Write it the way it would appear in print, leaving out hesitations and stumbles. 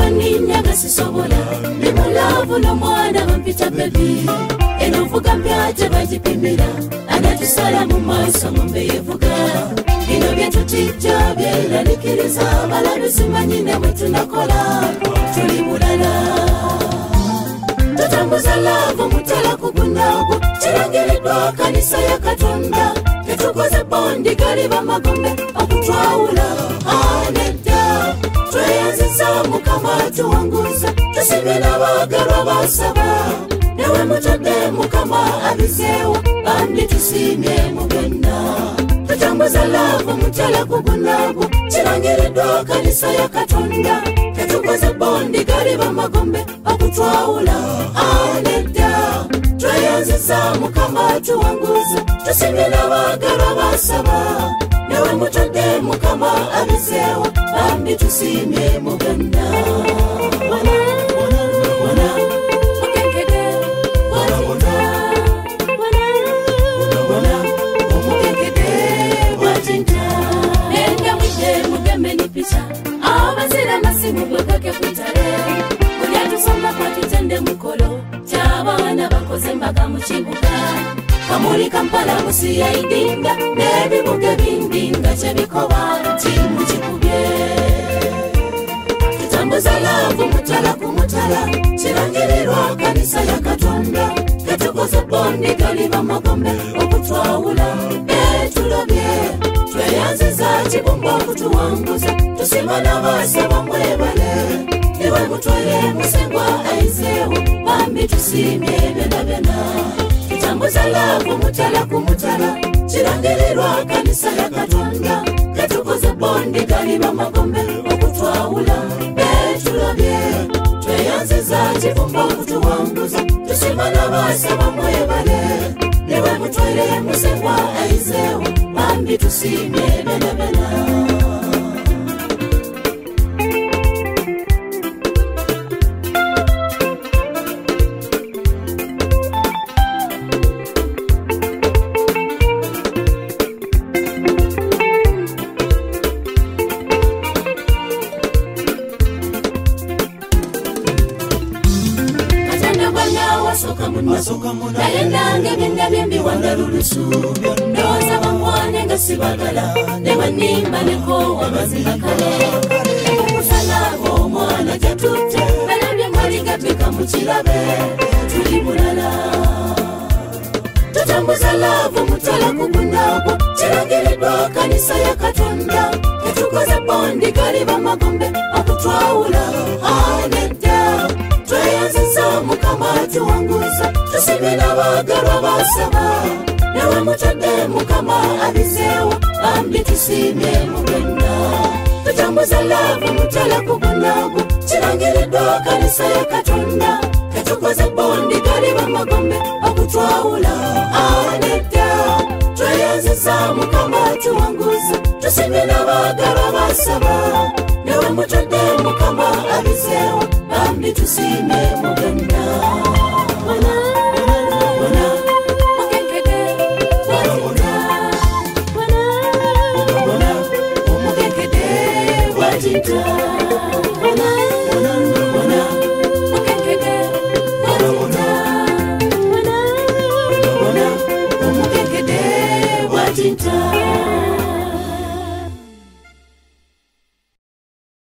baninya gasisobola ni mulavu no mwana bampita baby enovuga mpyaje bagipimira anatusala mu maso ngombe yevuga bino byatutijja byeralikiriza balabisimanyi namwe tunakola tuli bulala tutambuza lavo mutala kugunago kirangiridwa kanisa ya Katonda tetukoze bondi gali bamagombe okutwawula anedda tweyanziza mukama tuwanguza tusimye n'abagalwa basaba newe mutadde mukama abizeewo bandi tusimye mugenda tutambuza lavo mutala kugunago kirangiridwa kanisa ya Katonda tetukoze bondi gali bamagombe okutwawula anedda tweyanziza mukama tuwanguza tusimye n'abagalwa basaba newe mutadde mukama abizeewo bandi tusimye mugenda abazira masimu bwekake kwitale kulyatusomba kwa tutende mukolo ky'abaana bakoze embaga mu kibuga kamuli Kampala busi yaidinga n'ebibuga bindi nga kyebikoba timu kikubye tutambuza laavu mutala ku mutala kirangirirwa kanisa ya Katonda tetukoze bondi gali bamagombe okutwawula betulobye tweyanziza kibumba okutuwanguza tusima n'abasaba mwebale iwe mutwale musengwa aizeewo bambi tusimye benabena tutambuza laavu mutala ku mutala kirangirirwa kanisa ya Katonda tetukoze bondi gali bamagombe okutwawula betulobye tweyanziza kibumba okutuwanguza tusima n'abasaba mwebale iwe mutwale musengwa aizeewo bambi tusimye benabena nayendange byenda byembi wandarulusu ndoza bamwane nga sibagala ne banimba neko wamazira kale okusalabo omwana jatutte balabye mwaligapika mu kirabe tuli bulala tutambuza laavu mutala kugunago kirangiridwa kanisa ya Katonda tetukoze bondi gali bamagombe okutwawula anedda tweyanziza mukama tuwanguza tusimye n'abagalwa basaba newe mutadde mukama abizeewo bambi tusimye mugenda tutambuza laavu mutala kugunago kirangiridwa kanisa ya Katonda tetukoze bondi gali bamagombe okutwawula anedda tweyanziza mukama tuwanguza tusimye n'abagalwa basaba newe mutadde mukama abizeewo bambi tusimye mugenda Wajinta